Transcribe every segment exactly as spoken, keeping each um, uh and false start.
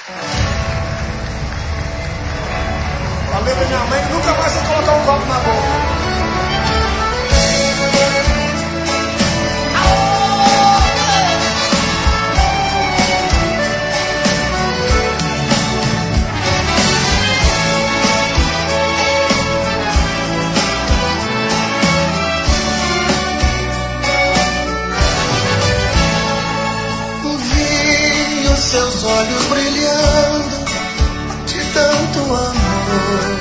Falei pra minha mãe que nunca mais vou colocar um copo na boca. Seus olhos brilhando de tanto amor.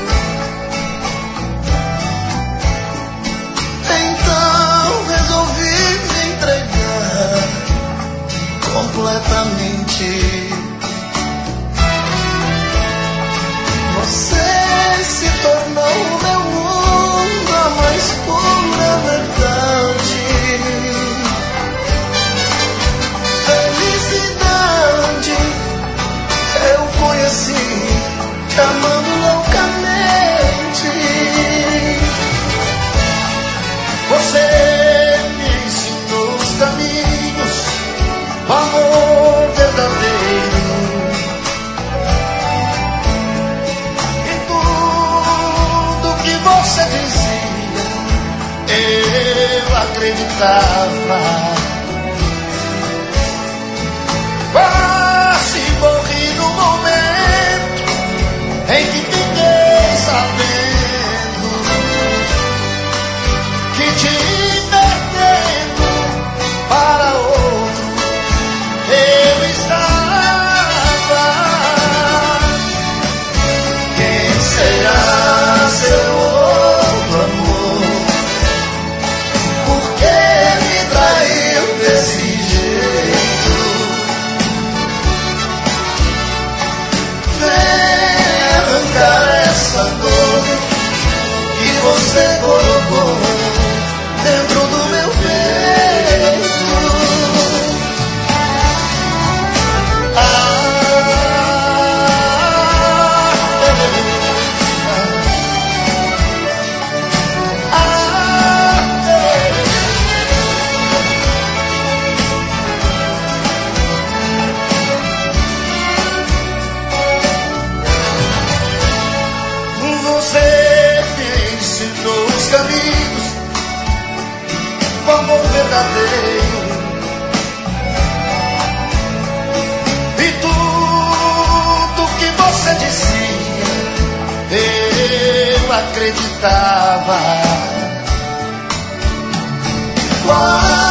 Então resolvi me entregar completamente. Você se tornou o meu mundo, a mais pura verdade. Eu conheci, te amando loucamente. Você me ensinou os caminhos, o amor verdadeiro. E tudo que você dizia, eu acreditava. Quase morri no momento em que fiquei sabendo que te perdendo para outro eu estava. Quem será seu outro amor? Por que me traiu desse jeito? Essa dor que você colocou dentro do meu peito. Ah, amor verdadeiro. E tudo que você dizia, eu acreditava. Quase